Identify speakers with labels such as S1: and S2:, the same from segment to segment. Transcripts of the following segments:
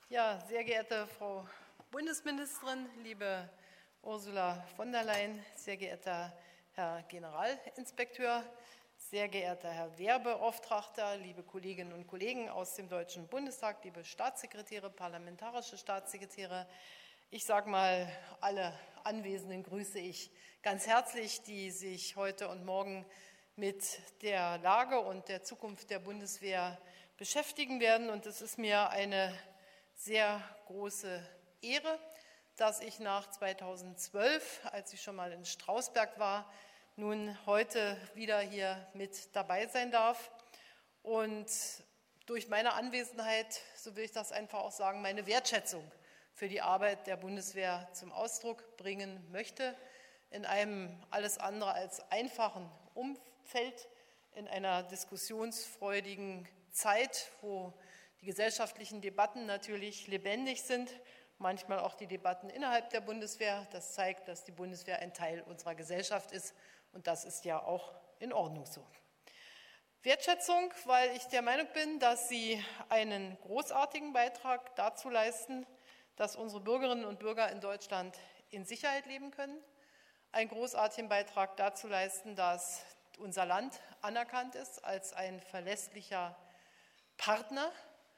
S1: Ja, sehr geehrte Frau Bundesministerin, liebe Ursula von der Leyen, sehr geehrter Herr Generalinspekteur, sehr geehrter Herr Wehrbeauftragter, liebe Kolleginnen und Kollegen aus dem Deutschen Bundestag, liebe Staatssekretäre, parlamentarische Staatssekretäre, ich sage mal, alle Anwesenden grüße ich ganz herzlich, die sich heute und morgen mit der Lage und der Zukunft der Bundeswehr beschäftigen werden. Und es ist mir eine sehr große Ehre, dass ich nach 2012, als ich schon mal in Strausberg war, nun heute wieder hier mit dabei sein darf und durch meine Anwesenheit, so will ich das einfach auch sagen, meine Wertschätzung für die Arbeit der Bundeswehr zum Ausdruck bringen möchte, in einem alles andere als einfachen Umfeld, in einer diskussionsfreudigen Zeit, wo die gesellschaftlichen Debatten natürlich lebendig sind, manchmal auch die Debatten innerhalb der Bundeswehr. Das zeigt, dass die Bundeswehr ein Teil unserer Gesellschaft ist und das ist ja auch in Ordnung so. Wertschätzung, weil ich der Meinung bin, dass Sie einen großartigen Beitrag dazu leisten, dass unsere Bürgerinnen und Bürger in Deutschland in Sicherheit leben können, einen großartigen Beitrag dazu leisten, dass unser Land anerkannt ist als ein verlässlicher Partner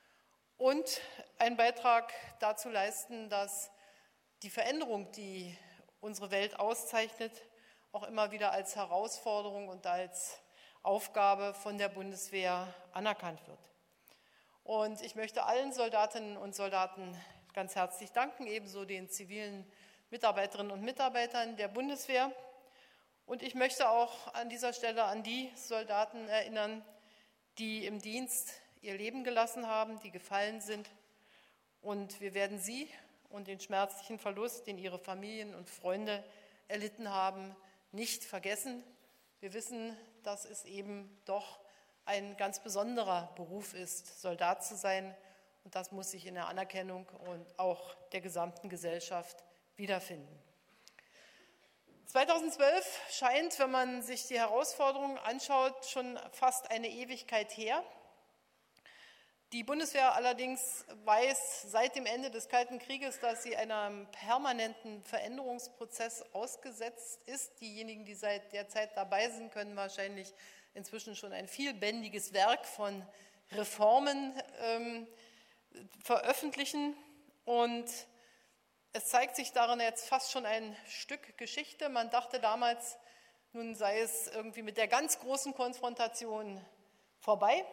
S1: und einen Beitrag dazu leisten, dass die Veränderung, die unsere Welt auszeichnet, auch immer wieder als Herausforderung und als Aufgabe von der Bundeswehr anerkannt wird. Und ich möchte allen Soldatinnen und Soldaten ganz herzlich danken, ebenso den zivilen Mitarbeiterinnen und Mitarbeitern der Bundeswehr. Und ich möchte auch an dieser Stelle an die Soldaten erinnern, die im Dienst ihr Leben gelassen haben, die gefallen sind. Und wir werden sie und den schmerzlichen Verlust, den ihre Familien und Freunde erlitten haben, nicht vergessen. Wir wissen, dass es eben doch ein ganz besonderer Beruf ist, Soldat zu sein. Und das muss sich in der Anerkennung und auch der gesamten Gesellschaft wiederfinden. 2012 scheint, wenn man sich die Herausforderungen anschaut, schon fast eine Ewigkeit her. Die Bundeswehr allerdings weiß seit dem Ende des Kalten Krieges, dass sie einem permanenten Veränderungsprozess ausgesetzt ist. Diejenigen, die seit der Zeit dabei sind, können wahrscheinlich inzwischen schon ein vielbändiges Werk von Reformen veröffentlichen. Und es zeigt sich darin jetzt fast schon ein Stück Geschichte. Man dachte damals, nun sei es irgendwie mit der ganz großen Konfrontation vorbei.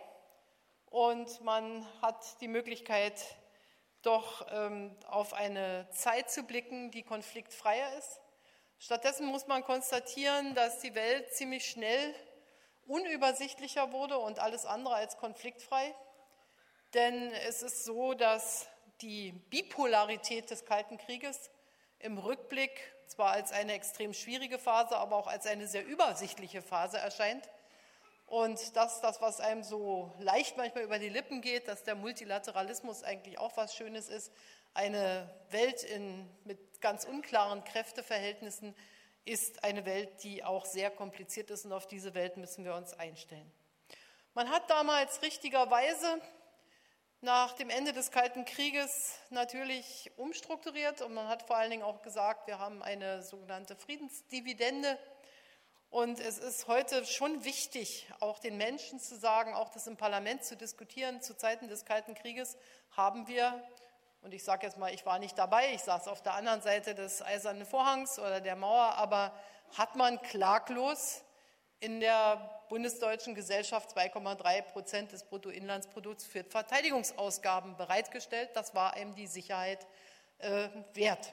S1: Und man hat die Möglichkeit, doch auf eine Zeit zu blicken, die konfliktfreier ist. Stattdessen muss man konstatieren, dass die Welt ziemlich schnell unübersichtlicher wurde und alles andere als konfliktfrei. Denn es ist so, dass die Bipolarität des Kalten Krieges im Rückblick zwar als eine extrem schwierige Phase, aber auch als eine sehr übersichtliche Phase erscheint. Und das, was einem so leicht manchmal über die Lippen geht, dass der Multilateralismus eigentlich auch was Schönes ist, eine Welt mit ganz unklaren Kräfteverhältnissen, ist eine Welt, die auch sehr kompliziert ist und auf diese Welt müssen wir uns einstellen. Man hat damals richtigerweise nach dem Ende des Kalten Krieges natürlich umstrukturiert und man hat vor allen Dingen auch gesagt, wir haben eine sogenannte Friedensdividende. Und es ist heute schon wichtig, auch den Menschen zu sagen, auch das im Parlament zu diskutieren. Zu Zeiten des Kalten Krieges haben wir, und ich sage jetzt mal, ich war nicht dabei, ich saß auf der anderen Seite des Eisernen Vorhangs oder der Mauer, aber hat man klaglos in der bundesdeutschen Gesellschaft 2,3% des Bruttoinlandsprodukts für Verteidigungsausgaben bereitgestellt. Das war eben die Sicherheit wert.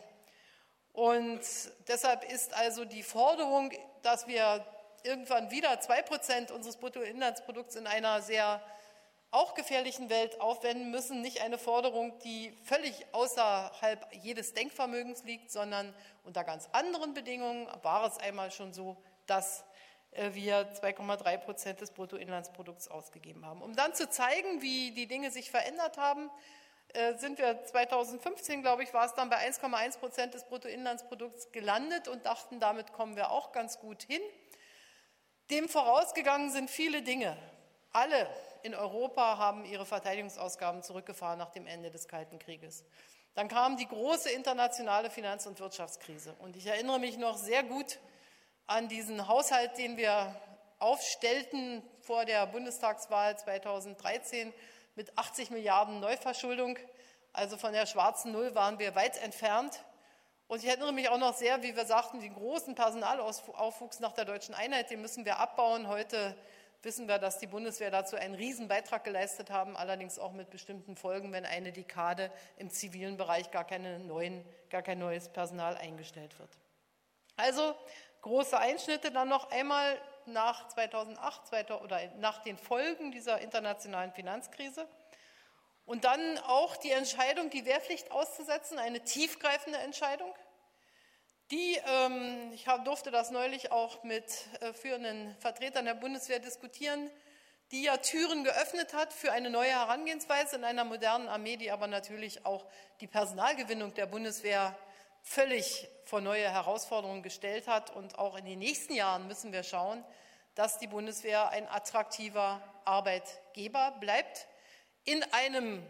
S1: Und deshalb ist also die Forderung, dass wir irgendwann wieder 2% unseres Bruttoinlandsprodukts in einer sehr auch gefährlichen Welt aufwenden müssen, nicht eine Forderung, die völlig außerhalb jedes Denkvermögens liegt, sondern unter ganz anderen Bedingungen war es einmal schon so, dass wir 2,3% des Bruttoinlandsprodukts ausgegeben haben. Um dann zu zeigen, wie die Dinge sich verändert haben, sind wir 2015, glaube ich, war es dann bei 1,1% des Bruttoinlandsprodukts gelandet und dachten, damit kommen wir auch ganz gut hin. Dem vorausgegangen sind viele Dinge. Alle in Europa haben ihre Verteidigungsausgaben zurückgefahren nach dem Ende des Kalten Krieges. Dann kam die große internationale Finanz- und Wirtschaftskrise. Und ich erinnere mich noch sehr gut an diesen Haushalt, den wir aufstellten vor der Bundestagswahl 2013 mit 80 Milliarden Neuverschuldung. Also von der schwarzen Null waren wir weit entfernt. Und ich erinnere mich auch noch sehr, wie wir sagten, den großen Personalaufwuchs nach der deutschen Einheit, den müssen wir abbauen. Heute wissen wir, dass die Bundeswehr dazu einen Riesenbeitrag geleistet haben, allerdings auch mit bestimmten Folgen, wenn eine Dekade im zivilen Bereich gar kein neues Personal eingestellt wird. Also große Einschnitte, dann noch einmal nach 2008 oder nach den Folgen dieser internationalen Finanzkrise. Und dann auch die Entscheidung, die Wehrpflicht auszusetzen, eine tiefgreifende Entscheidung. Ich durfte das neulich auch mit führenden Vertretern der Bundeswehr diskutieren, die ja Türen geöffnet hat für eine neue Herangehensweise in einer modernen Armee, die aber natürlich auch die Personalgewinnung der Bundeswehr völlig vor neue Herausforderungen gestellt hat. Und auch in den nächsten Jahren müssen wir schauen, dass die Bundeswehr ein attraktiver Arbeitgeber bleibt. In einem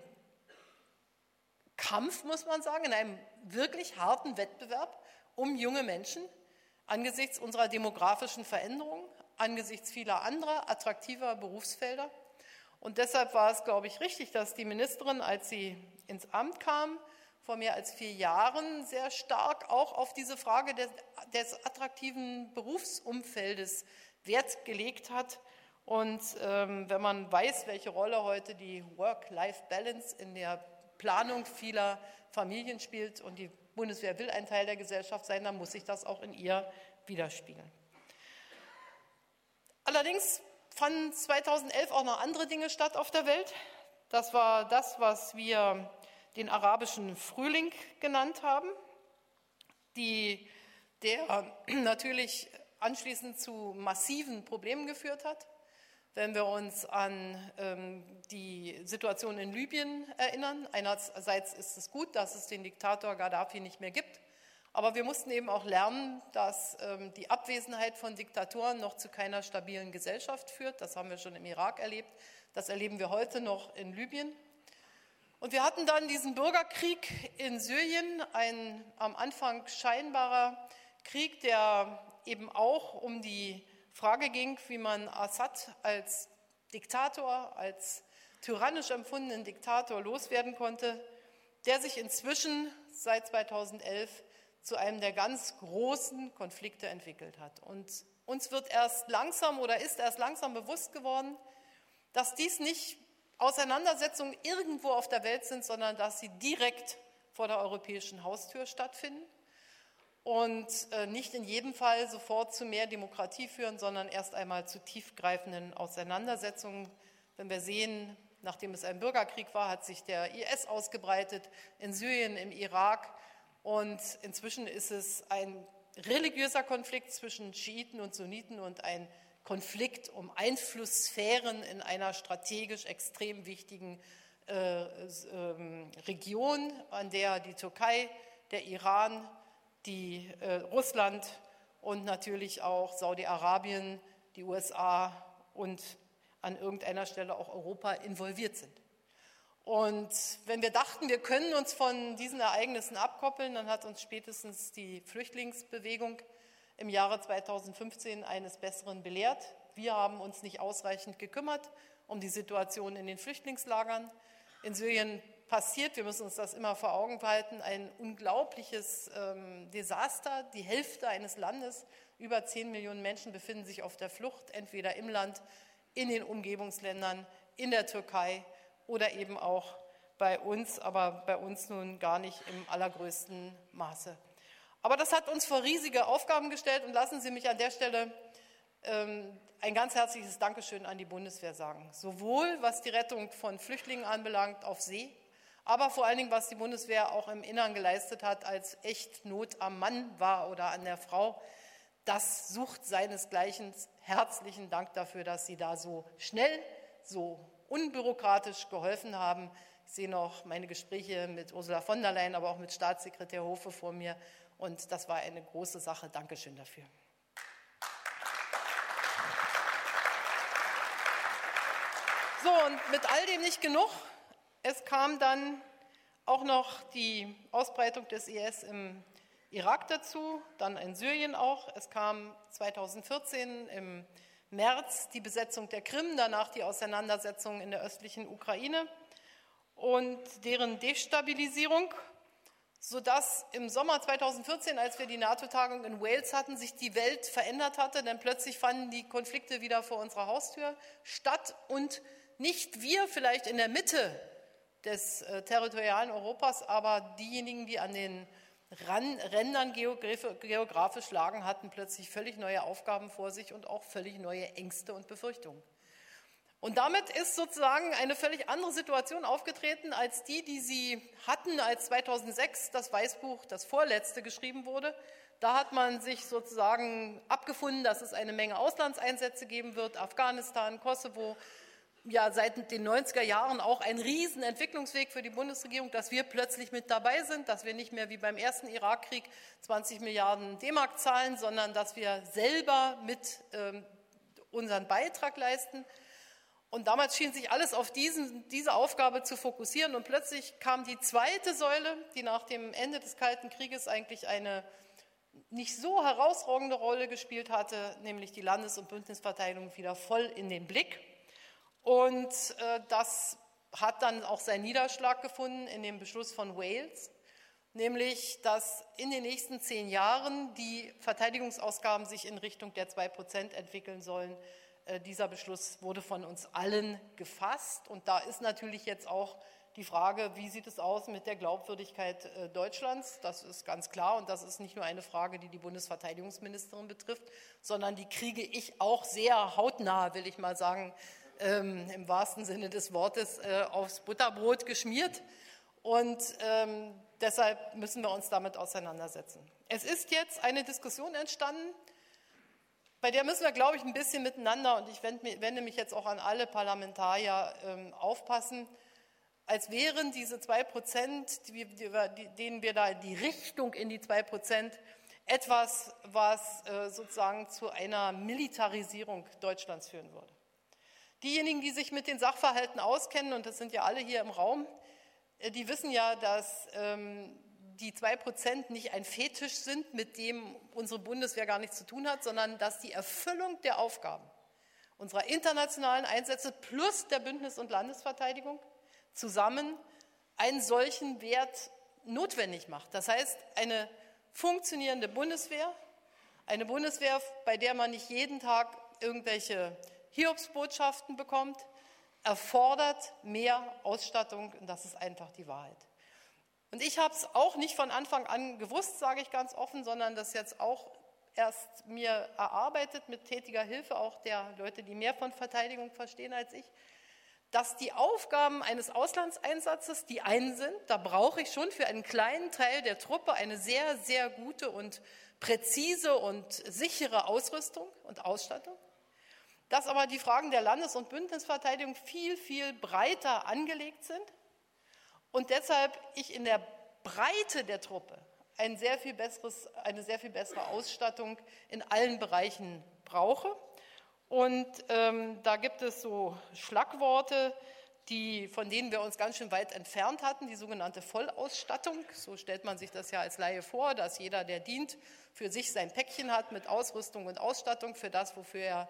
S1: Kampf, muss man sagen, in einem wirklich harten Wettbewerb um junge Menschen angesichts unserer demografischen Veränderungen, angesichts vieler anderer attraktiver Berufsfelder. Und deshalb war es, glaube ich, richtig, dass die Ministerin, als sie ins Amt kam, vor mehr als 4 Jahren sehr stark auch auf diese Frage des attraktiven Berufsumfeldes Wert gelegt hat. Und wenn man weiß, welche Rolle heute die Work-Life-Balance in der Planung vieler Familien spielt und die Bundeswehr will ein Teil der Gesellschaft sein, dann muss sich das auch in ihr widerspiegeln. Allerdings fanden 2011 auch noch andere Dinge statt auf der Welt. Das war das, was wir den arabischen Frühling genannt haben, der natürlich anschließend zu massiven Problemen geführt hat. Wenn wir uns an die Situation in Libyen erinnern, einerseits ist es gut, dass es den Diktator Gaddafi nicht mehr gibt, aber wir mussten eben auch lernen, dass die Abwesenheit von Diktatoren noch zu keiner stabilen Gesellschaft führt. Das haben wir schon im Irak erlebt, das erleben wir heute noch in Libyen. Und wir hatten dann diesen Bürgerkrieg in Syrien, ein am Anfang scheinbarer Krieg, der eben auch um die Frage ging, wie man Assad als Diktator, als tyrannisch empfundenen Diktator loswerden konnte, der sich inzwischen seit 2011 zu einem der ganz großen Konflikte entwickelt hat. Und uns ist erst langsam bewusst geworden, dass dies nicht Auseinandersetzungen irgendwo auf der Welt sind, sondern dass sie direkt vor der europäischen Haustür stattfinden. Und nicht in jedem Fall sofort zu mehr Demokratie führen, sondern erst einmal zu tiefgreifenden Auseinandersetzungen. Wenn wir sehen, nachdem es ein Bürgerkrieg war, hat sich der IS ausgebreitet in Syrien, im Irak. Und inzwischen ist es ein religiöser Konflikt zwischen Schiiten und Sunniten und ein Konflikt um Einflusssphären in einer strategisch extrem wichtigen Region, an der die Türkei, der Iran, Russland und natürlich auch Saudi-Arabien, die USA und an irgendeiner Stelle auch Europa involviert sind. Und wenn wir dachten, wir können uns von diesen Ereignissen abkoppeln, dann hat uns spätestens die Flüchtlingsbewegung im Jahre 2015 eines Besseren belehrt. Wir haben uns nicht ausreichend gekümmert um die Situation in den Flüchtlingslagern. In Syrien passiert, wir müssen uns das immer vor Augen behalten, ein unglaubliches Desaster. Die Hälfte eines Landes, über 10 Millionen Menschen befinden sich auf der Flucht, entweder im Land, in den Umgebungsländern, in der Türkei oder eben auch bei uns, aber bei uns nun gar nicht im allergrößten Maße. Aber das hat uns vor riesige Aufgaben gestellt und lassen Sie mich an der Stelle ein ganz herzliches Dankeschön an die Bundeswehr sagen. Sowohl was die Rettung von Flüchtlingen anbelangt auf See, aber vor allen Dingen, was die Bundeswehr auch im Innern geleistet hat, als echt Not am Mann war oder an der Frau. Das sucht seinesgleichen. Herzlichen Dank dafür, dass Sie da so schnell, so unbürokratisch geholfen haben. Ich sehe noch meine Gespräche mit Ursula von der Leyen, aber auch mit Staatssekretär Hofe vor mir. Und das war eine große Sache. Dankeschön dafür. So, und mit all dem nicht genug. Es kam dann auch noch die Ausbreitung des IS im Irak dazu, dann in Syrien auch. Es kam 2014 im März die Besetzung der Krim, danach die Auseinandersetzungen in der östlichen Ukraine und deren Destabilisierung, sodass im Sommer 2014, als wir die NATO-Tagung in Wales hatten, sich die Welt verändert hatte, denn plötzlich fanden die Konflikte wieder vor unserer Haustür statt und nicht wir vielleicht in der Mitte des territorialen Europas, aber diejenigen, die an den Rändern geografisch lagen, hatten plötzlich völlig neue Aufgaben vor sich und auch völlig neue Ängste und Befürchtungen. Und damit ist sozusagen eine völlig andere Situation aufgetreten als die sie hatten, als 2006 das Weißbuch, das vorletzte, geschrieben wurde. Da hat man sich sozusagen abgefunden, dass es eine Menge Auslandseinsätze geben wird, Afghanistan, Kosovo, ja seit den 90er Jahren auch ein Riesenentwicklungsweg für die Bundesregierung, dass wir plötzlich mit dabei sind, dass wir nicht mehr wie beim ersten Irakkrieg 20 Milliarden D-Mark zahlen, sondern dass wir selber mit unseren Beitrag leisten. Und damals schien sich alles auf diese Aufgabe zu fokussieren. Und plötzlich kam die zweite Säule, die nach dem Ende des Kalten Krieges eigentlich eine nicht so herausragende Rolle gespielt hatte, nämlich die Landes- und Bündnisverteidigung, wieder voll in den Blick. Und das hat dann auch seinen Niederschlag gefunden in dem Beschluss von Wales, nämlich dass in den nächsten 10 Jahren die Verteidigungsausgaben sich in Richtung der 2% entwickeln sollen. Dieser Beschluss wurde von uns allen gefasst. Und da ist natürlich jetzt auch die Frage, wie sieht es aus mit der Glaubwürdigkeit Deutschlands? Das ist ganz klar und das ist nicht nur eine Frage, die die Bundesverteidigungsministerin betrifft, sondern die kriege ich auch sehr hautnah, will ich mal sagen, im wahrsten Sinne des Wortes aufs Butterbrot geschmiert. Und deshalb müssen wir uns damit auseinandersetzen. Es ist jetzt eine Diskussion entstanden, bei der müssen wir, glaube ich, ein bisschen miteinander, und ich wende mich jetzt auch an alle Parlamentarier, aufpassen, als wären diese 2%, denen wir da die Richtung in die 2%, etwas, was sozusagen zu einer Militarisierung Deutschlands führen würde. Diejenigen, die sich mit den Sachverhalten auskennen, und das sind ja alle hier im Raum, die wissen ja, dass die 2% nicht ein Fetisch sind, mit dem unsere Bundeswehr gar nichts zu tun hat, sondern dass die Erfüllung der Aufgaben unserer internationalen Einsätze plus der Bündnis- und Landesverteidigung zusammen einen solchen Wert notwendig macht. Das heißt, eine funktionierende Bundeswehr, eine Bundeswehr, bei der man nicht jeden Tag irgendwelche Hiobsbotschaften bekommt, erfordert mehr Ausstattung, und das ist einfach die Wahrheit. Und ich habe es auch nicht von Anfang an gewusst, sage ich ganz offen, sondern das jetzt auch erst mir erarbeitet mit tätiger Hilfe auch der Leute, die mehr von Verteidigung verstehen als ich, dass die Aufgaben eines Auslandseinsatzes die einen sind, da brauche ich schon für einen kleinen Teil der Truppe eine sehr, sehr gute und präzise und sichere Ausrüstung und Ausstattung, dass aber die Fragen der Landes- und Bündnisverteidigung viel, viel breiter angelegt sind und deshalb ich in der Breite der Truppe eine sehr viel bessere Ausstattung in allen Bereichen brauche. Und da gibt es so Schlagworte, von denen wir uns ganz schön weit entfernt hatten, die sogenannte Vollausstattung. So stellt man sich das ja als Laie vor, dass jeder, der dient, für sich sein Päckchen hat mit Ausrüstung und Ausstattung für das, wofür er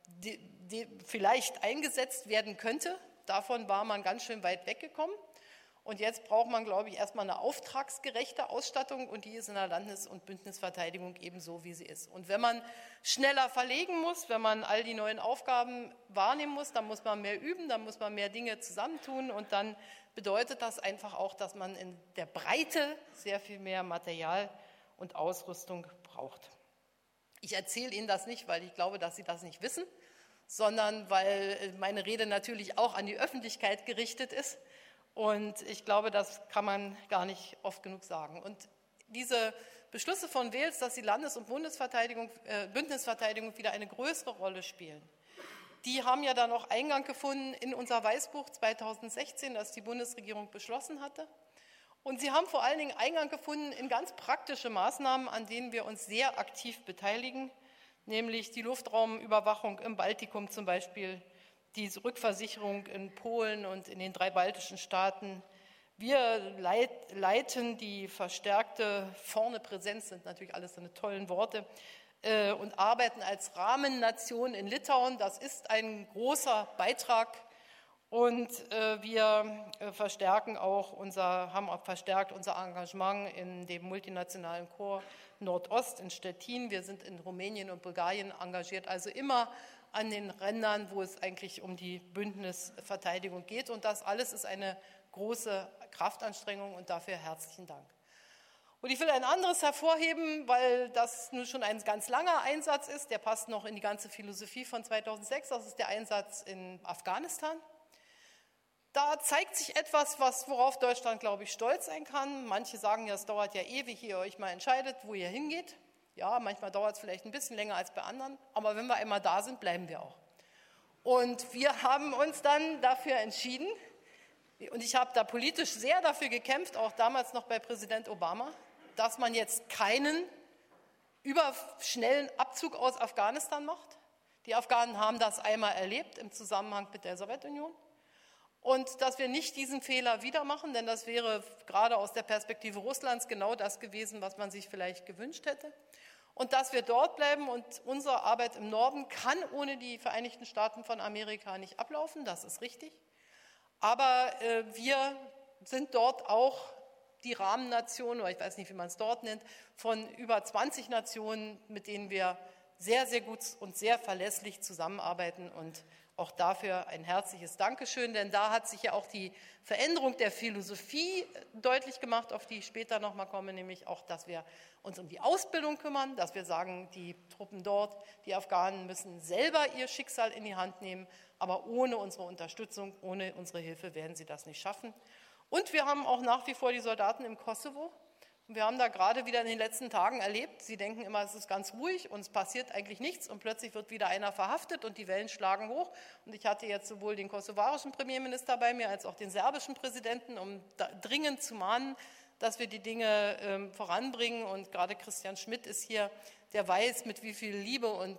S1: vielleicht eingesetzt werden könnte. Davon war man ganz schön weit weggekommen. Und jetzt braucht man, glaube ich, erstmal eine auftragsgerechte Ausstattung und die ist in der Landes- und Bündnisverteidigung ebenso, wie sie ist. Und wenn man schneller verlegen muss, wenn man all die neuen Aufgaben wahrnehmen muss, dann muss man mehr üben, dann muss man mehr Dinge zusammentun und dann bedeutet das einfach auch, dass man in der Breite sehr viel mehr Material und Ausrüstung braucht. Ich erzähle Ihnen das nicht, weil ich glaube, dass Sie das nicht wissen, sondern weil meine Rede natürlich auch an die Öffentlichkeit gerichtet ist. Und ich glaube, das kann man gar nicht oft genug sagen. Und diese Beschlüsse von Wales, dass die Landes- und Bündnisverteidigung wieder eine größere Rolle spielen, die haben ja dann auch Eingang gefunden in unser Weißbuch 2016, das die Bundesregierung beschlossen hatte. Und sie haben vor allen Dingen Eingang gefunden in ganz praktische Maßnahmen, an denen wir uns sehr aktiv beteiligen, nämlich die Luftraumüberwachung im Baltikum zum Beispiel, die Rückversicherung in Polen und in den 3 baltischen Staaten. Wir leiten die verstärkte vorne Präsenz, sind natürlich alles so eine tollen Worte, und arbeiten als Rahmennation in Litauen. Das ist ein großer Beitrag. Und wir haben auch verstärkt unser Engagement in dem multinationalen Korps Nordost in Stettin. Wir sind in Rumänien und Bulgarien engagiert, also immer an den Rändern, wo es eigentlich um die Bündnisverteidigung geht. Und das alles ist eine große Kraftanstrengung und dafür herzlichen Dank. Und ich will ein anderes hervorheben, weil das nun schon ein ganz langer Einsatz ist. Der passt noch in die ganze Philosophie von 2006. Das ist der Einsatz in Afghanistan. Da zeigt sich etwas, worauf Deutschland, glaube ich, stolz sein kann. Manche sagen ja, es dauert ja ewig, ehe ihr euch mal entscheidet, wo ihr hingeht. Ja, manchmal dauert es vielleicht ein bisschen länger als bei anderen, aber wenn wir einmal da sind, bleiben wir auch. Und wir haben uns dann dafür entschieden, und ich habe da politisch sehr dafür gekämpft, auch damals noch bei Präsident Obama, dass man jetzt keinen überschnellen Abzug aus Afghanistan macht. Die Afghanen haben das einmal erlebt im Zusammenhang mit der Sowjetunion. Und dass wir nicht diesen Fehler wieder machen, denn das wäre gerade aus der Perspektive Russlands genau das gewesen, was man sich vielleicht gewünscht hätte. Und dass wir dort bleiben und unsere Arbeit im Norden kann ohne die Vereinigten Staaten von Amerika nicht ablaufen, das ist richtig. Aber wir sind dort auch die Rahmennation, oder ich weiß nicht, wie man es dort nennt, von über 20 Nationen, mit denen wir sehr, sehr gut und sehr verlässlich zusammenarbeiten. Und auch dafür ein herzliches Dankeschön, denn da hat sich ja auch die Veränderung der Philosophie deutlich gemacht, auf die ich später nochmal komme, nämlich auch, dass wir uns um die Ausbildung kümmern, dass wir sagen, die Truppen dort, die Afghanen müssen selber ihr Schicksal in die Hand nehmen, aber ohne unsere Unterstützung, ohne unsere Hilfe werden sie das nicht schaffen. Und wir haben auch nach wie vor die Soldaten im Kosovo. Und wir haben da gerade wieder in den letzten Tagen erlebt, sie denken immer, es ist ganz ruhig und es passiert eigentlich nichts und plötzlich wird wieder einer verhaftet und die Wellen schlagen hoch. Und ich hatte jetzt sowohl den kosovarischen Premierminister bei mir als auch den serbischen Präsidenten, um dringend zu mahnen, dass wir die Dinge voranbringen. Und gerade Christian Schmidt ist hier, der weiß, mit wie viel Liebe und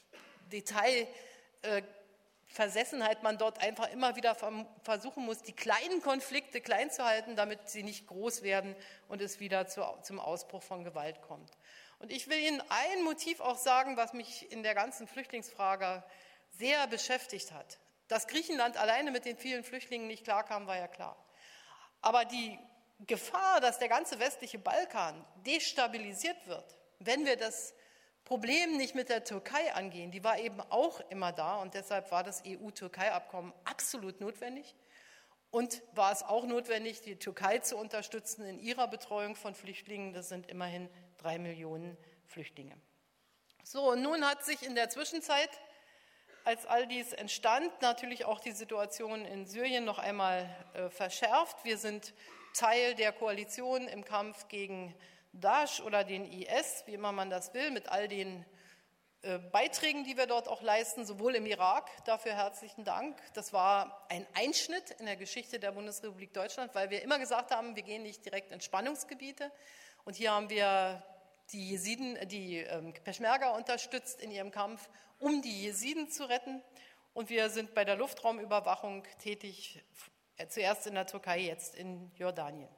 S1: Detailversessenheit man dort einfach immer wieder versuchen muss, die kleinen Konflikte klein zu halten, damit sie nicht groß werden und es wieder zum Ausbruch von Gewalt kommt. Und ich will Ihnen ein Motiv auch sagen, was mich in der ganzen Flüchtlingsfrage sehr beschäftigt hat. Dass Griechenland alleine mit den vielen Flüchtlingen nicht klarkam, war ja klar. Aber die Gefahr, dass der ganze westliche Balkan destabilisiert wird, wenn wir das Problem nicht mit der Türkei angehen, die war eben auch immer da und deshalb war das EU-Türkei-Abkommen absolut notwendig und war es auch notwendig, die Türkei zu unterstützen in ihrer Betreuung von Flüchtlingen. Das sind immerhin 3 Millionen Flüchtlinge. So, und nun hat sich in der Zwischenzeit, als all dies entstand, natürlich auch die Situation in Syrien noch einmal verschärft. Wir sind Teil der Koalition im Kampf gegen Daesh oder den IS, wie immer man das will, mit all den Beiträgen, die wir dort auch leisten, sowohl im Irak, dafür herzlichen Dank. Das war ein Einschnitt in der Geschichte der Bundesrepublik Deutschland, weil wir immer gesagt haben, wir gehen nicht direkt in Spannungsgebiete. Und hier haben wir die Jesiden, die Peschmerga unterstützt in ihrem Kampf, um die Jesiden zu retten. Und wir sind bei der Luftraumüberwachung tätig, zuerst in der Türkei, jetzt in Jordanien.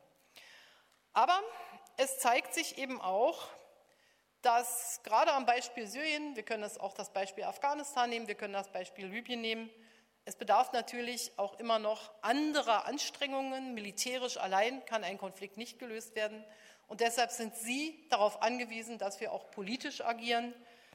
S1: Aber es zeigt sich eben auch, dass gerade am Beispiel Syrien, wir können auch das Beispiel Afghanistan nehmen, wir können das Beispiel Libyen nehmen, es bedarf natürlich auch immer noch anderer Anstrengungen. Militärisch allein kann ein Konflikt nicht gelöst werden. Und deshalb sind Sie darauf angewiesen, dass wir auch politisch agieren.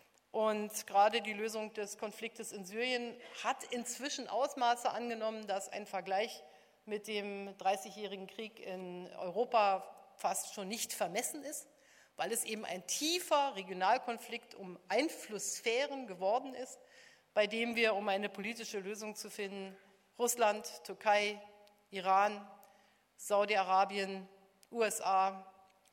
S1: Und gerade die Lösung des Konfliktes in Syrien hat inzwischen Ausmaße angenommen, dass ein Vergleich mit dem 30-jährigen Krieg in Europa fast schon nicht vermessen ist, weil es eben ein tiefer Regionalkonflikt um Einflusssphären geworden ist, bei dem wir, um eine politische Lösung zu finden, Russland, Türkei, Iran, Saudi-Arabien, USA,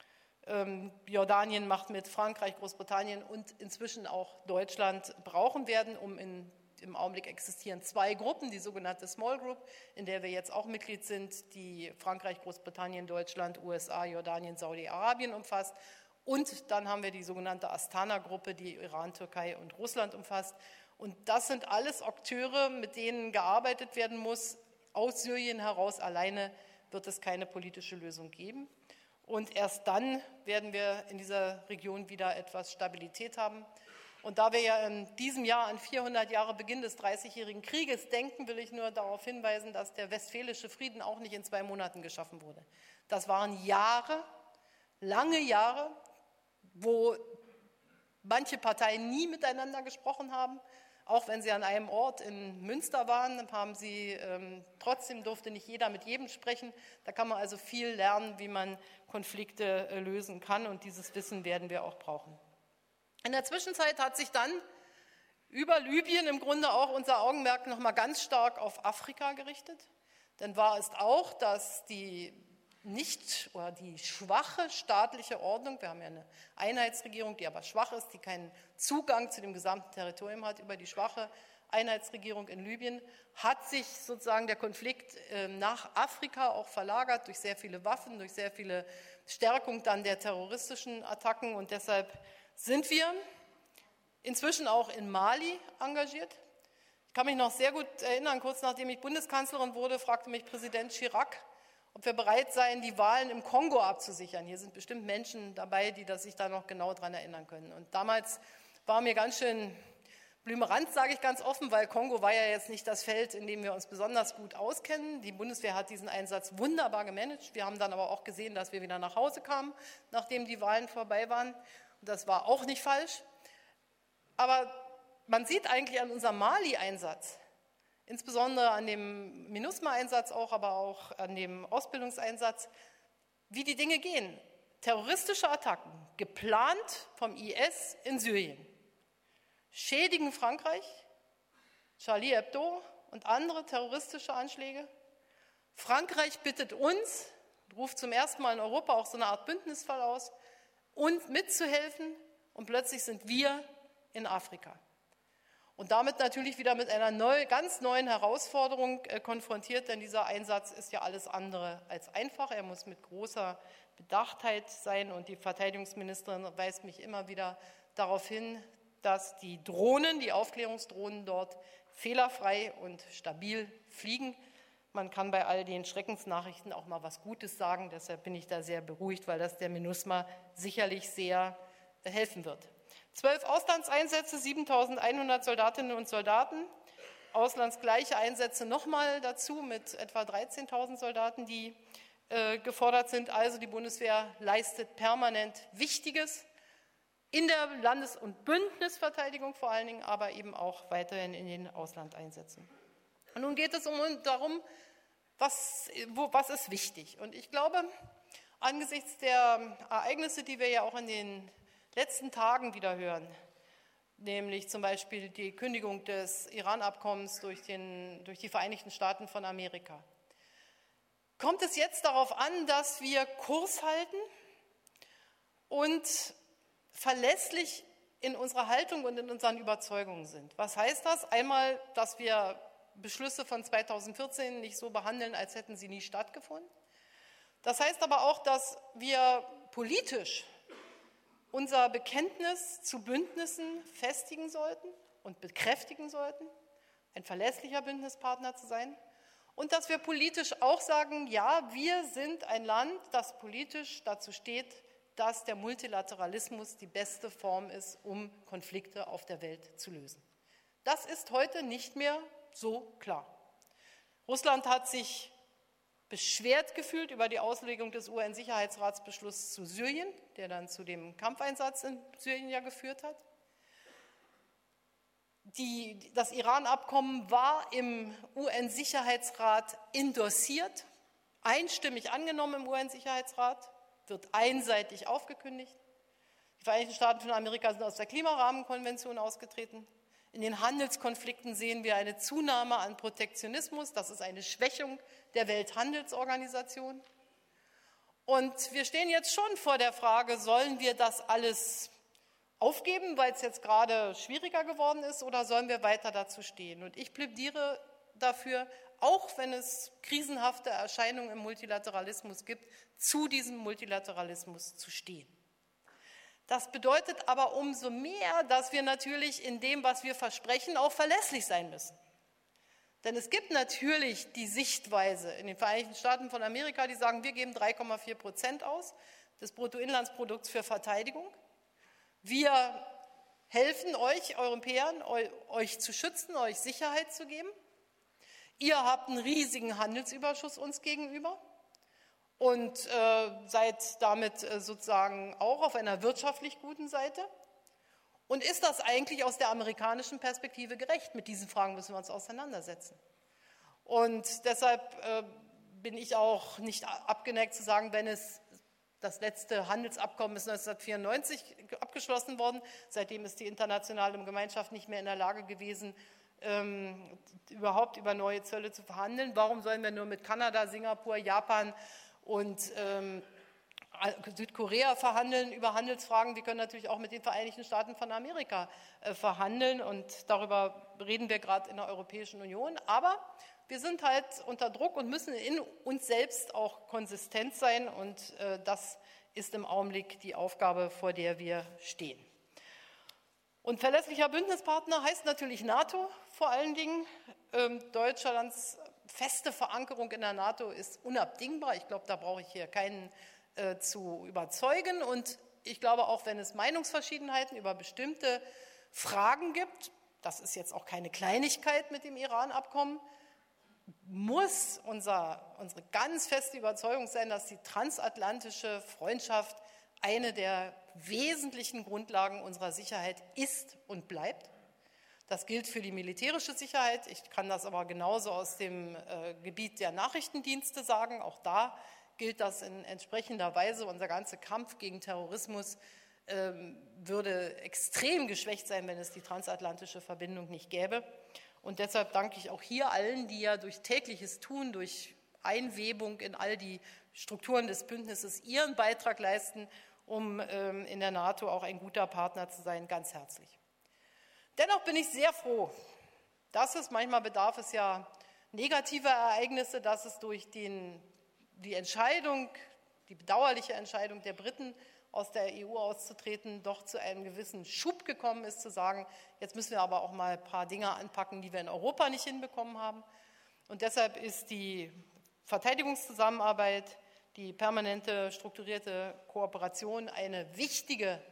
S1: Jordanien macht mit, Frankreich, Großbritannien und inzwischen auch Deutschland brauchen werden, im Augenblick existieren 2 Gruppen, die sogenannte Small Group, in der wir jetzt auch Mitglied sind, die Frankreich, Großbritannien, Deutschland, USA, Jordanien, Saudi-Arabien umfasst. Und dann haben wir die sogenannte Astana-Gruppe, die Iran, Türkei und Russland umfasst. Und das sind alles Akteure, mit denen gearbeitet werden muss. Aus Syrien heraus alleine wird es keine politische Lösung geben. Und erst dann werden wir in dieser Region wieder etwas Stabilität haben. Und da wir ja in diesem Jahr an 400 Jahre Beginn des Dreißigjährigen Krieges denken, will ich nur darauf hinweisen, dass der Westfälische Frieden auch nicht in 2 Monaten geschaffen wurde. Das waren Jahre, lange Jahre, wo manche Parteien nie miteinander gesprochen haben. Auch wenn sie an einem Ort in Münster waren, haben sie trotzdem durfte nicht jeder mit jedem sprechen. Da kann man also viel lernen, wie man Konflikte lösen kann. Und dieses Wissen werden wir auch brauchen. In der Zwischenzeit hat sich dann über Libyen im Grunde auch unser Augenmerk noch mal ganz stark auf Afrika gerichtet. Denn wahr ist auch, dass die schwache staatliche Ordnung, wir haben ja eine Einheitsregierung, die aber schwach ist, die keinen Zugang zu dem gesamten Territorium hat, über die schwache Einheitsregierung in Libyen hat sich sozusagen der Konflikt nach Afrika auch verlagert durch sehr viele Waffen, durch sehr viele Stärkung dann der terroristischen Attacken. Und deshalb sind wir inzwischen auch in Mali engagiert. Ich kann mich noch sehr gut erinnern, kurz nachdem ich Bundeskanzlerin wurde, fragte mich Präsident Chirac, ob wir bereit seien, die Wahlen im Kongo abzusichern. Hier sind bestimmt Menschen dabei, die sich da noch genau daran erinnern können. Und damals war mir ganz schön blümerant, sage ich ganz offen, weil Kongo war ja jetzt nicht das Feld, in dem wir uns besonders gut auskennen. Die Bundeswehr hat diesen Einsatz wunderbar gemanagt. Wir haben dann aber auch gesehen, dass wir wieder nach Hause kamen, nachdem die Wahlen vorbei waren. Und das war auch nicht falsch. Aber man sieht eigentlich an unserem Mali-Einsatz, insbesondere an dem MINUSMA-Einsatz auch, aber auch an dem Ausbildungseinsatz, wie die Dinge gehen. Terroristische Attacken, geplant vom IS in Syrien, schädigen Frankreich, Charlie Hebdo und andere terroristische Anschläge. Frankreich bittet uns, ruft zum ersten Mal in Europa auch so eine Art Bündnisfall aus, uns mitzuhelfen, und plötzlich sind wir in Afrika. Und damit natürlich wieder mit einer ganz neuen Herausforderung konfrontiert, denn dieser Einsatz ist ja alles andere als einfach. Er muss mit großer Bedachtheit sein, und die Verteidigungsministerin weist mich immer wieder darauf hin, dass die Aufklärungsdrohnen dort fehlerfrei und stabil fliegen. Man kann bei all den Schreckensnachrichten auch mal was Gutes sagen, deshalb bin ich da sehr beruhigt, weil das der MINUSMA sicherlich sehr helfen wird. 12 Auslandseinsätze, 7.100 Soldatinnen und Soldaten, auslandsgleiche Einsätze nochmal dazu mit etwa 13.000 Soldaten, die gefordert sind. Also die Bundeswehr leistet permanent Wichtiges in der Landes- und Bündnisverteidigung vor allen Dingen, aber eben auch weiterhin in den Auslandeinsätzen. Und nun geht es darum, was ist wichtig. Und ich glaube, angesichts der Ereignisse, die wir ja auch in den letzten Tagen wieder hören, nämlich zum Beispiel die Kündigung des Iran-Abkommens durch die Vereinigten Staaten von Amerika, kommt es jetzt darauf an, dass wir Kurs halten und verlässlich in unserer Haltung und in unseren Überzeugungen sind. Was heißt das? Einmal, dass wir Beschlüsse von 2014 nicht so behandeln, als hätten sie nie stattgefunden. Das heißt aber auch, dass wir politisch unser Bekenntnis zu Bündnissen festigen sollten und bekräftigen sollten, ein verlässlicher Bündnispartner zu sein. Und dass wir politisch auch sagen, ja, wir sind ein Land, das politisch dazu steht, dass der Multilateralismus die beste Form ist, um Konflikte auf der Welt zu lösen. Das ist heute nicht mehr so klar. Russland hat sich beschwert gefühlt über die Auslegung des UN-Sicherheitsratsbeschlusses zu Syrien, der dann zu dem Kampfeinsatz in Syrien ja geführt hat. Das Iran-Abkommen war im UN-Sicherheitsrat endossiert, einstimmig angenommen im UN-Sicherheitsrat, wird einseitig aufgekündigt. Die Vereinigten Staaten von Amerika sind aus der Klimarahmenkonvention ausgetreten. In den Handelskonflikten sehen wir eine Zunahme an Protektionismus. Das ist eine Schwächung der Welthandelsorganisation. Und wir stehen jetzt schon vor der Frage, sollen wir das alles aufgeben, weil es jetzt gerade schwieriger geworden ist, oder sollen wir weiter dazu stehen? Und ich plädiere dafür, auch wenn es krisenhafte Erscheinungen im Multilateralismus gibt, zu diesem Multilateralismus zu stehen. Das bedeutet aber umso mehr, dass wir natürlich in dem, was wir versprechen, auch verlässlich sein müssen. Denn es gibt natürlich die Sichtweise in den Vereinigten Staaten von Amerika, die sagen, wir geben 3,4% aus des Bruttoinlandsprodukts für Verteidigung. Wir helfen euch Europäern, euch zu schützen, euch Sicherheit zu geben. Ihr habt einen riesigen Handelsüberschuss uns gegenüber und seid damit sozusagen auch auf einer wirtschaftlich guten Seite. Und ist das eigentlich aus der amerikanischen Perspektive gerecht? Mit diesen Fragen müssen wir uns auseinandersetzen. Und deshalb bin ich auch nicht abgeneigt zu sagen, wenn es das letzte Handelsabkommen ist 1994 abgeschlossen worden. Seitdem ist die internationale Gemeinschaft nicht mehr in der Lage gewesen, überhaupt über neue Zölle zu verhandeln. Warum sollen wir nur mit Kanada, Singapur, Japan und Südkorea verhandeln über Handelsfragen? Wir können natürlich auch mit den Vereinigten Staaten von Amerika verhandeln und darüber reden wir gerade in der Europäischen Union. Aber wir sind halt unter Druck und müssen in uns selbst auch konsistent sein und das ist im Augenblick die Aufgabe, vor der wir stehen. Und verlässlicher Bündnispartner heißt natürlich NATO vor allen Dingen. Deutschlands feste Verankerung in der NATO ist unabdingbar. Ich glaube, da brauche ich hier keinen zu überzeugen. Und ich glaube, auch wenn es Meinungsverschiedenheiten über bestimmte Fragen gibt, das ist jetzt auch keine Kleinigkeit mit dem Iran-Abkommen, muss unsere ganz feste Überzeugung sein, dass die transatlantische Freundschaft eine der wesentlichen Grundlagen unserer Sicherheit ist und bleibt. Das gilt für die militärische Sicherheit. Ich kann das aber genauso aus dem Gebiet der Nachrichtendienste sagen. Auch da gilt das in entsprechender Weise. Unser ganzer Kampf gegen Terrorismus würde extrem geschwächt sein, wenn es die transatlantische Verbindung nicht gäbe. Und deshalb danke ich auch hier allen, die ja durch tägliches Tun, durch Einwebung in all die Strukturen des Bündnisses ihren Beitrag leisten, um in der NATO auch ein guter Partner zu sein, ganz herzlich. Dennoch bin ich sehr froh, dass es, manchmal bedarf es ja negativer Ereignisse, dass es durch die Entscheidung, die bedauerliche Entscheidung der Briten, aus der EU auszutreten, doch zu einem gewissen Schub gekommen ist, zu sagen, jetzt müssen wir aber auch mal ein paar Dinge anpacken, die wir in Europa nicht hinbekommen haben. Und deshalb ist die Verteidigungszusammenarbeit, die permanente strukturierte Kooperation eine wichtige,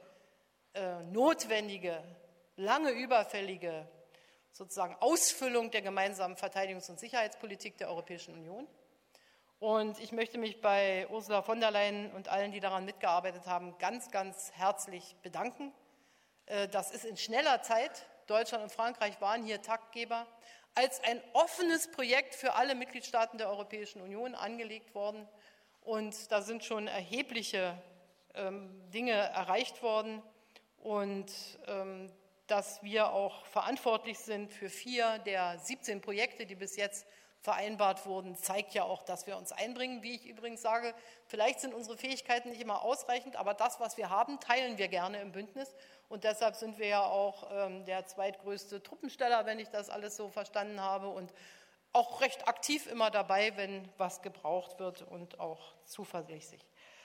S1: notwendige, lange überfällige sozusagen Ausfüllung der gemeinsamen Verteidigungs- und Sicherheitspolitik der Europäischen Union. Und ich möchte mich bei Ursula von der Leyen und allen, die daran mitgearbeitet haben, ganz, ganz herzlich bedanken. Das ist in schneller Zeit, Deutschland und Frankreich waren hier Taktgeber, als ein offenes Projekt für alle Mitgliedstaaten der Europäischen Union angelegt worden. Und da sind schon erhebliche Dinge erreicht worden. Und dass wir auch verantwortlich sind für 4 der 17 Projekte, die bis jetzt vereinbart wurden, zeigt ja auch, dass wir uns einbringen. Wie ich übrigens sage, vielleicht sind unsere Fähigkeiten nicht immer ausreichend, aber das, was wir haben, teilen wir gerne im Bündnis. Und deshalb sind wir ja auch der zweitgrößte Truppensteller, wenn ich das alles so verstanden habe, und auch recht aktiv immer dabei, wenn was gebraucht wird und auch zuversichtlich.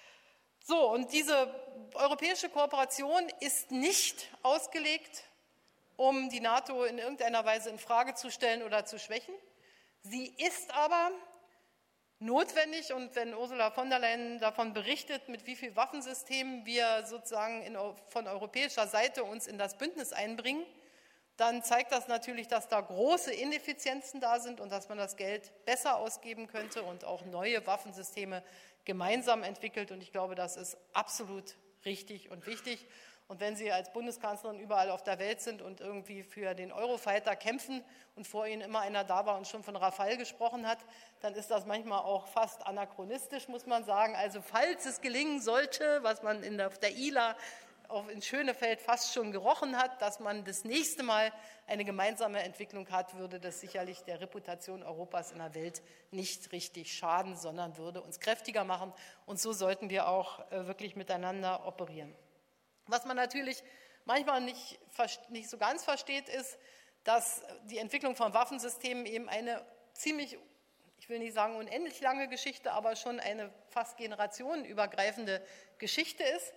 S1: So, und diese europäische Kooperation ist nicht ausgelegt, um die NATO in irgendeiner Weise in Frage zu stellen oder zu schwächen. Sie ist aber notwendig, und wenn Ursula von der Leyen davon berichtet, mit wie vielen Waffensystemen wir sozusagen von europäischer Seite uns in das Bündnis einbringen, dann zeigt das natürlich, dass da große Ineffizienzen da sind und dass man das Geld besser ausgeben könnte und auch neue Waffensysteme gemeinsam entwickelt. Und ich glaube, das ist absolut richtig und wichtig. Und wenn Sie als Bundeskanzlerin überall auf der Welt sind und irgendwie für den Eurofighter kämpfen und vor Ihnen immer einer da war und schon von Rafale gesprochen hat, dann ist das manchmal auch fast anachronistisch, muss man sagen. Also falls es gelingen sollte, was man auf der ILA in Schönefeld fast schon gerochen hat, dass man das nächste Mal eine gemeinsame Entwicklung hat, würde das sicherlich der Reputation Europas in der Welt nicht richtig schaden, sondern würde uns kräftiger machen. Und so sollten wir auch wirklich miteinander operieren. Was man natürlich manchmal nicht so ganz versteht, ist, dass die Entwicklung von Waffensystemen eben eine ziemlich, ich will nicht sagen unendlich lange Geschichte, aber schon eine fast generationenübergreifende Geschichte ist.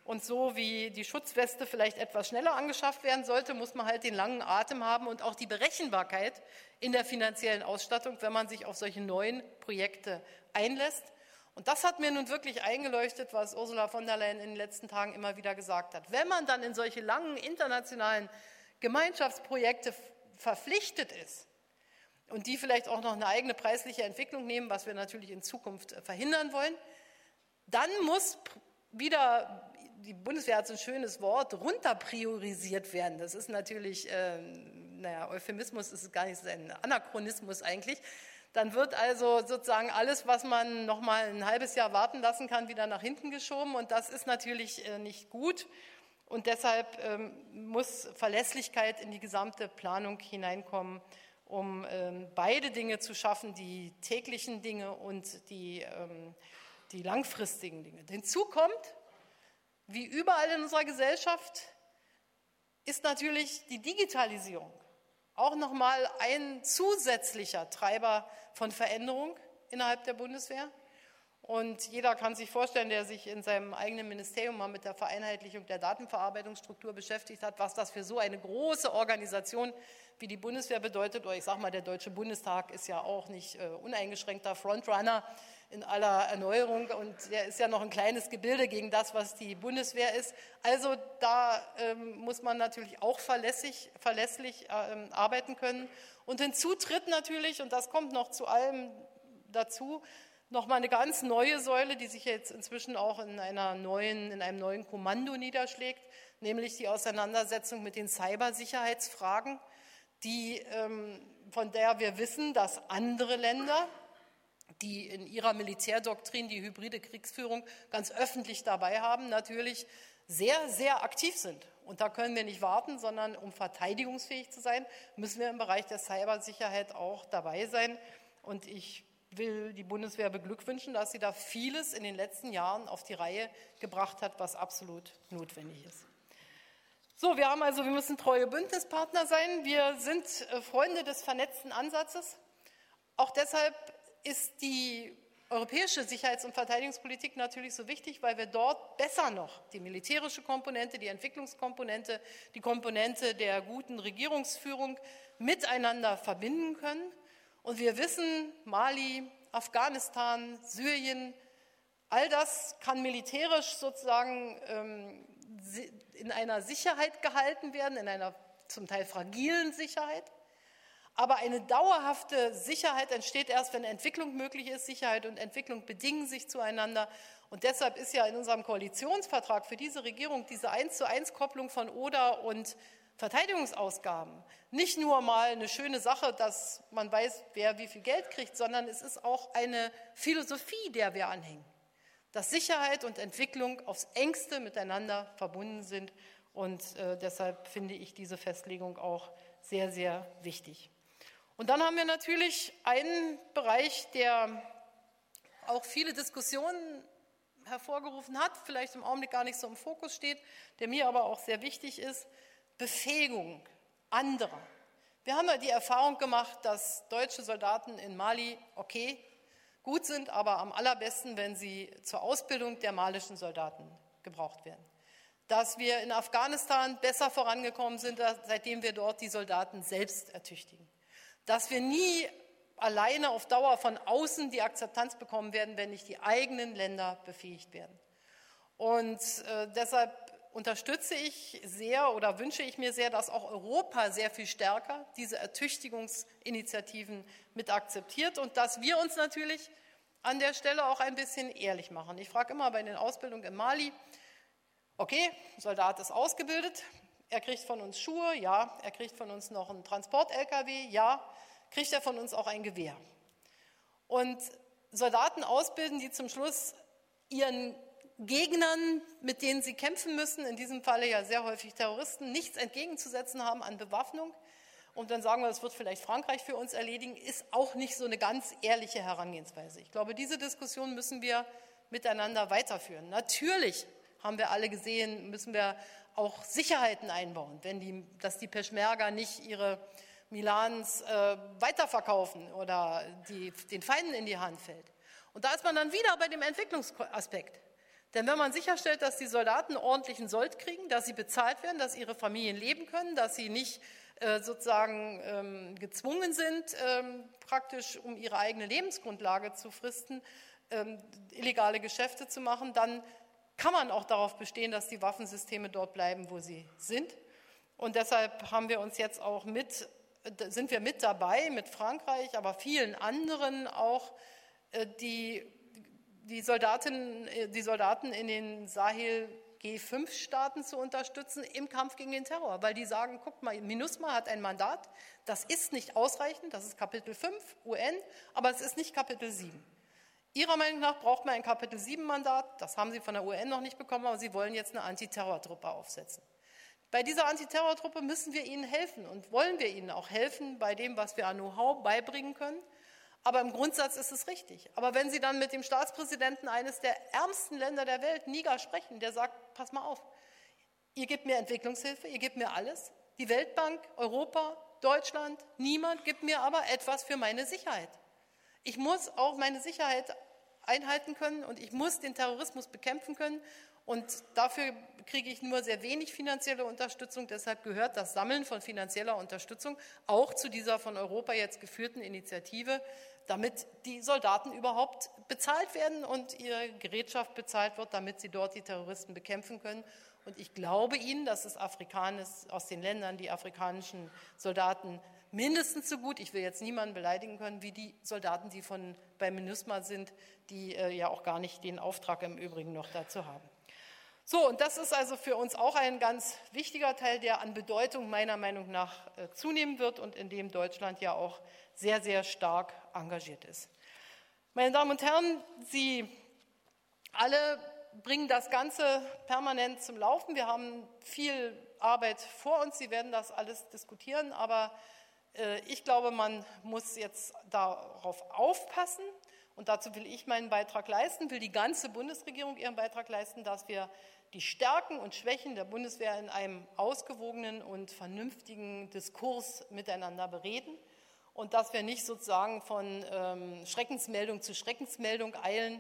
S1: Und so wie die Schutzweste vielleicht etwas schneller angeschafft werden sollte, muss man halt den langen Atem haben und auch die Berechenbarkeit in der finanziellen Ausstattung, wenn man sich auf solche neuen Projekte einlässt. Und das hat mir nun wirklich eingeleuchtet, was Ursula von der Leyen in den letzten Tagen immer wieder gesagt hat. Wenn man dann in solche langen internationalen Gemeinschaftsprojekte verpflichtet ist und die vielleicht auch noch eine eigene preisliche Entwicklung nehmen, was wir natürlich in Zukunft verhindern wollen, dann muss wieder, die Bundeswehr hat so ein schönes Wort, runterpriorisiert werden. Das ist natürlich, Euphemismus ist gar nicht, ein Anachronismus eigentlich. Dann wird also sozusagen alles, was man noch mal ein halbes Jahr warten lassen kann, wieder nach hinten geschoben. Und das ist natürlich nicht gut. Und deshalb muss Verlässlichkeit in die gesamte Planung hineinkommen, um beide Dinge zu schaffen, die täglichen Dinge und die langfristigen Dinge. Hinzu kommt, wie überall in unserer Gesellschaft, ist natürlich die Digitalisierung auch nochmal ein zusätzlicher Treiber von Veränderung innerhalb der Bundeswehr. Und jeder kann sich vorstellen, der sich in seinem eigenen Ministerium mal mit der Vereinheitlichung der Datenverarbeitungsstruktur beschäftigt hat, was das für so eine große Organisation wie die Bundeswehr bedeutet. Oder ich sage mal, der Deutsche Bundestag ist ja auch nicht uneingeschränkter Frontrunner in aller Erneuerung und der ist ja noch ein kleines Gebilde gegen das, was die Bundeswehr ist. Also da muss man natürlich auch verlässlich arbeiten können. Und hinzu tritt natürlich, und das kommt noch zu allem dazu, nochmal eine ganz neue Säule, die sich jetzt inzwischen auch in einem neuen Kommando niederschlägt, nämlich die Auseinandersetzung mit den Cybersicherheitsfragen, von der wir wissen, dass andere Länder, die in ihrer Militärdoktrin die hybride Kriegsführung ganz öffentlich dabei haben, natürlich sehr, sehr aktiv sind. Und da können wir nicht warten, sondern um verteidigungsfähig zu sein, müssen wir im Bereich der Cybersicherheit auch dabei sein. Und ich will die Bundeswehr beglückwünschen, dass sie da vieles in den letzten Jahren auf die Reihe gebracht hat, was absolut notwendig ist. So, wir müssen treue Bündnispartner sein. Wir sind Freunde des vernetzten Ansatzes. Auch deshalb ist die europäische Sicherheits- und Verteidigungspolitik natürlich so wichtig, weil wir dort besser noch die militärische Komponente, die Entwicklungskomponente, die Komponente der guten Regierungsführung miteinander verbinden können. Und wir wissen, Mali, Afghanistan, Syrien, all das kann militärisch sozusagen in einer Sicherheit gehalten werden, in einer zum Teil fragilen Sicherheit. Aber eine dauerhafte Sicherheit entsteht erst, wenn Entwicklung möglich ist. Sicherheit und Entwicklung bedingen sich zueinander. Und deshalb ist ja in unserem Koalitionsvertrag für diese Regierung diese 1:1-Kopplung von ODA und Verteidigungsausgaben nicht nur mal eine schöne Sache, dass man weiß, wer wie viel Geld kriegt, sondern es ist auch eine Philosophie, der wir anhängen, dass Sicherheit und Entwicklung aufs Engste miteinander verbunden sind. Und deshalb finde ich diese Festlegung auch sehr, sehr wichtig. Und dann haben wir natürlich einen Bereich, der auch viele Diskussionen hervorgerufen hat, vielleicht im Augenblick gar nicht so im Fokus steht, der mir aber auch sehr wichtig ist: Befähigung anderer. Wir haben ja die Erfahrung gemacht, dass deutsche Soldaten in Mali gut sind, aber am allerbesten, wenn sie zur Ausbildung der malischen Soldaten gebraucht werden. Dass wir in Afghanistan besser vorangekommen sind, seitdem wir dort die Soldaten selbst ertüchtigen. Dass wir nie alleine auf Dauer von außen die Akzeptanz bekommen werden, wenn nicht die eigenen Länder befähigt werden. Und deshalb unterstütze ich sehr oder wünsche ich mir sehr, dass auch Europa sehr viel stärker diese Ertüchtigungsinitiativen mit akzeptiert und dass wir uns natürlich an der Stelle auch ein bisschen ehrlich machen. Ich frage immer bei den Ausbildungen in Mali: Soldat ist ausgebildet, er kriegt von uns Schuhe, ja, er kriegt von uns noch einen Transport-LKW, ja, kriegt er von uns auch ein Gewehr. Und Soldaten ausbilden, die zum Schluss ihren Gegnern, mit denen sie kämpfen müssen, in diesem Falle ja sehr häufig Terroristen, nichts entgegenzusetzen haben an Bewaffnung. Und dann sagen wir, das wird vielleicht Frankreich für uns erledigen, ist auch nicht so eine ganz ehrliche Herangehensweise. Ich glaube, diese Diskussion müssen wir miteinander weiterführen. Natürlich haben wir alle gesehen, müssen wir auch Sicherheiten einbauen, dass die Peschmerga nicht ihre Milans weiterverkaufen oder den Feinden in die Hand fällt. Und da ist man dann wieder bei dem Entwicklungsaspekt. Denn wenn man sicherstellt, dass die Soldaten ordentlichen Sold kriegen, dass sie bezahlt werden, dass ihre Familien leben können, dass sie nicht sozusagen gezwungen sind, praktisch um ihre eigene Lebensgrundlage zu fristen, illegale Geschäfte zu machen, dann kann man auch darauf bestehen, dass die Waffensysteme dort bleiben, wo sie sind. Und deshalb haben wir uns jetzt auch sind wir mit dabei, mit Frankreich, aber vielen anderen auch, die Soldaten in den Sahel G5-Staaten zu unterstützen im Kampf gegen den Terror, weil die sagen, guck mal, MINUSMA hat ein Mandat, das ist nicht ausreichend, das ist Kapitel 5 UN, aber es ist nicht Kapitel 7. Ihrer Meinung nach braucht man ein Kapitel 7-Mandat, das haben Sie von der UN noch nicht bekommen, aber Sie wollen jetzt eine Antiterrortruppe aufsetzen. Bei dieser Antiterrortruppe müssen wir Ihnen helfen und wollen wir Ihnen auch helfen bei dem, was wir an Know-how beibringen können. Aber im Grundsatz ist es richtig. Aber wenn Sie dann mit dem Staatspräsidenten eines der ärmsten Länder der Welt, Niger, sprechen, der sagt, pass mal auf, ihr gebt mir Entwicklungshilfe, ihr gebt mir alles, die Weltbank, Europa, Deutschland, niemand gibt mir aber etwas für meine Sicherheit. Ich muss auch meine Sicherheit einhalten können und ich muss den Terrorismus bekämpfen können und dafür kriege ich nur sehr wenig finanzielle Unterstützung. Deshalb gehört das Sammeln von finanzieller Unterstützung auch zu dieser von Europa jetzt geführten Initiative, damit die Soldaten überhaupt bezahlt werden und ihre Gerätschaft bezahlt wird, damit sie dort die Terroristen bekämpfen können. Und ich glaube Ihnen, dass es aus den Ländern die afrikanischen Soldaten mindestens so gut, ich will jetzt niemanden beleidigen können, wie die Soldaten, die bei MINUSMA sind, die ja auch gar nicht den Auftrag im Übrigen noch dazu haben. So, und das ist also für uns auch ein ganz wichtiger Teil, der an Bedeutung meiner Meinung nach zunehmen wird und in dem Deutschland ja auch sehr, sehr stark engagiert ist. Meine Damen und Herren, Sie alle bringen das Ganze permanent zum Laufen. Wir haben viel Arbeit vor uns, Sie werden das alles diskutieren, aber ich glaube, man muss jetzt darauf aufpassen und dazu will ich meinen Beitrag leisten, will die ganze Bundesregierung ihren Beitrag leisten, dass wir die Stärken und Schwächen der Bundeswehr in einem ausgewogenen und vernünftigen Diskurs miteinander bereden und dass wir nicht sozusagen von Schreckensmeldung zu Schreckensmeldung eilen,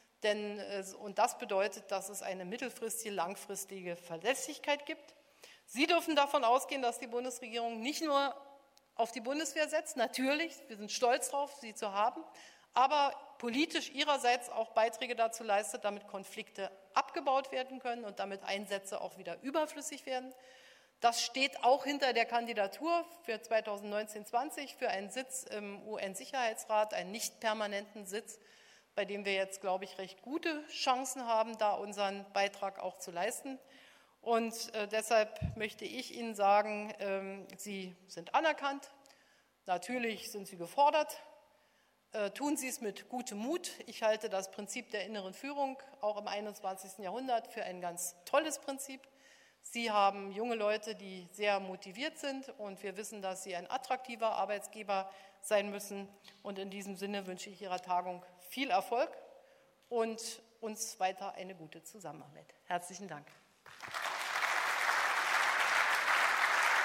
S1: und das bedeutet, dass es eine mittelfristige, langfristige Verlässlichkeit gibt. Sie dürfen davon ausgehen, dass die Bundesregierung nicht nur auf die Bundeswehr setzt, natürlich, wir sind stolz darauf, sie zu haben, aber politisch ihrerseits auch Beiträge dazu leistet, damit Konflikte abgebaut werden können und damit Einsätze auch wieder überflüssig werden. Das steht auch hinter der Kandidatur für 2019-20 für einen Sitz im UN-Sicherheitsrat, einen nicht permanenten Sitz, bei dem wir jetzt, glaube ich, recht gute Chancen haben, da unseren Beitrag auch zu leisten. Und deshalb möchte ich Ihnen sagen, Sie sind anerkannt, natürlich sind Sie gefordert, tun Sie es mit gutem Mut. Ich halte das Prinzip der inneren Führung auch im 21. Jahrhundert für ein ganz tolles Prinzip. Sie haben junge Leute, die sehr motiviert sind und wir wissen, dass Sie ein attraktiver Arbeitgeber sein müssen. Und in diesem Sinne wünsche ich Ihrer Tagung viel Erfolg und uns weiter eine gute Zusammenarbeit. Herzlichen Dank.